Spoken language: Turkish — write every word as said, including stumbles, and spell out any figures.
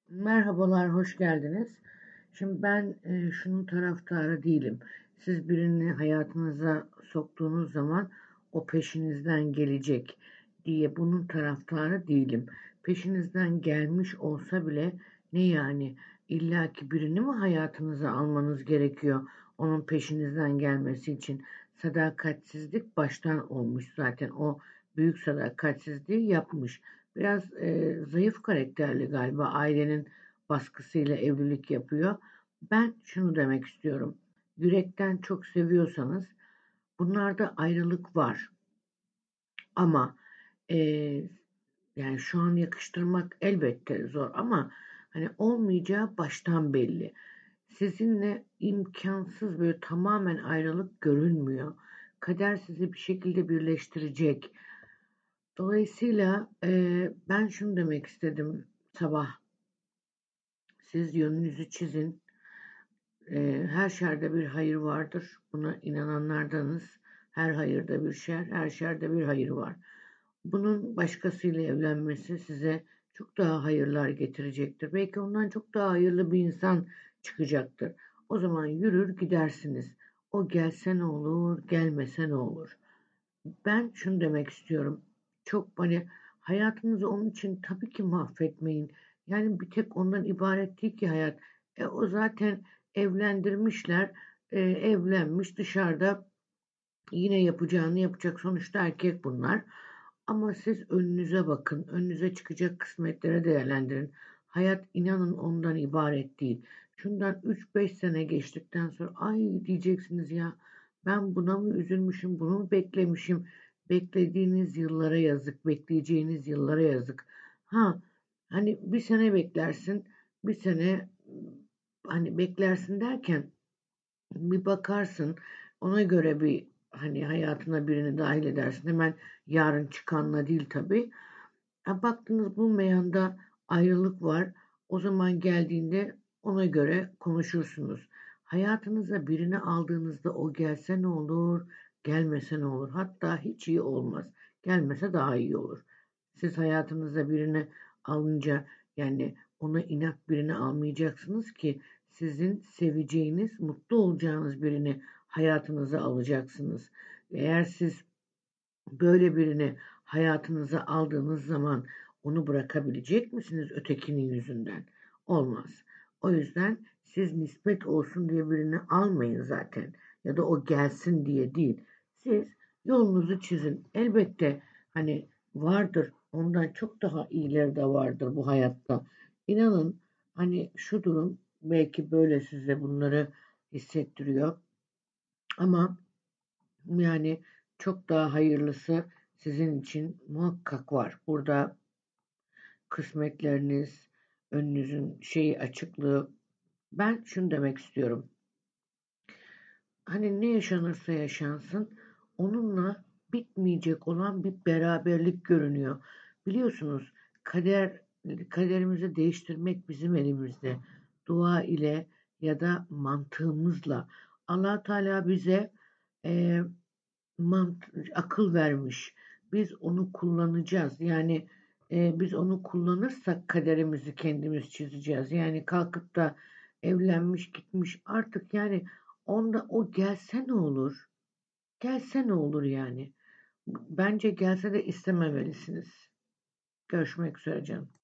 Merhabalar, hoş geldiniz. Şimdi ben e, şunun taraftarı değilim. Siz birini hayatınıza soktuğunuz zaman o peşinizden gelecek diye bunun taraftarı değilim. Peşinizden gelmiş olsa bile ne yani? İlla ki birini mi hayatınıza almanız gerekiyor onun peşinizden gelmesi için? Sadakatsizlik baştan olmuş zaten. O büyük sadakatsizliği yapmış. Biraz e, zayıf karakterli galiba ailenin baskısıyla evlilik yapıyor. Ben şunu demek istiyorum. Yürekten çok seviyorsanız bunlarda ayrılık var. Ama e, yani şu an yakıştırmak elbette zor ama hani olmayacağı baştan belli. Sizinle imkansız böyle tamamen ayrılık görünmüyor. Kader sizi bir şekilde birleştirecek. Dolayısıyla eee, ben şunu demek istedim sabah. Siz yönünüzü çizin. Eee, her şerde bir hayır vardır. Buna inananlardanız. Her hayırda bir şer, her şerde bir hayır var. Bunun başkasıyla evlenmesi size çok daha hayırlar getirecektir. Belki ondan çok daha hayırlı bir insan çıkacaktır. O zaman yürür gidersiniz. O gelse ne olur, gelmese ne olur? Ben şunu demek istiyorum. Çok hani hayatınızı onun için tabii ki mahvetmeyin. Yani bir tek ondan ibaret değil ki hayat. E, o zaten evlendirmişler, e, evlenmiş dışarıda yine yapacağını yapacak. Sonuçta erkek bunlar. Ama siz önünüze bakın. Önünüze çıkacak kısmetleri değerlendirin. Hayat inanın ondan ibaret değil. Şundan üç beş sene geçtikten sonra ay diyeceksiniz ya ben buna mı üzülmüşüm, bunu mu beklemişim? Beklediğiniz yıllara yazık, bekleyeceğiniz yıllara yazık. Ha, hani bir sene beklersin, bir sene hani beklersin derken bir bakarsın ona göre bir hani hayatına birini dahil edersin. Hemen yarın çıkanla değil tabii. Ha, baktınız bulmayan da ayrılık var. O zaman geldiğinde ona göre konuşursunuz. Hayatınıza birini aldığınızda o gelse ne olur, gelmese ne olur? Hatta hiç iyi olmaz. Gelmese daha iyi olur. Siz hayatınıza birini alınca yani ona inat birini almayacaksınız ki sizin seveceğiniz, mutlu olacağınız birini hayatınıza alacaksınız. Eğer siz böyle birini hayatınıza aldığınız zaman onu bırakabilecek misiniz ötekinin yüzünden? Olmaz. O yüzden siz nispet olsun diye birini almayın zaten. Ya da o gelsin diye değil. Siz yolunuzu çizin. Elbette hani vardır. Ondan çok daha iyileri de vardır bu hayatta. İnanın hani şu durum belki böyle size bunları hissettiriyor. Ama yani çok daha hayırlısı sizin için muhakkak var. Burada kısmetleriniz, önünüzün şeyi açıklığı. Ben şunu demek istiyorum. Hani ne yaşanırsa yaşansın onunla bitmeyecek olan bir beraberlik görünüyor. Biliyorsunuz kader kaderimizi değiştirmek bizim elimizde. Dua ile ya da mantığımızla. Allah Teala bize e, mant akıl vermiş. Biz onu kullanacağız. Yani e, biz onu kullanırsak kaderimizi kendimiz çizeceğiz. Yani kalkıp da evlenmiş gitmiş artık yani onda o gelse ne olur? Gelse ne olur yani? Bence gelse de istememelisiniz. Görüşmek üzere canım.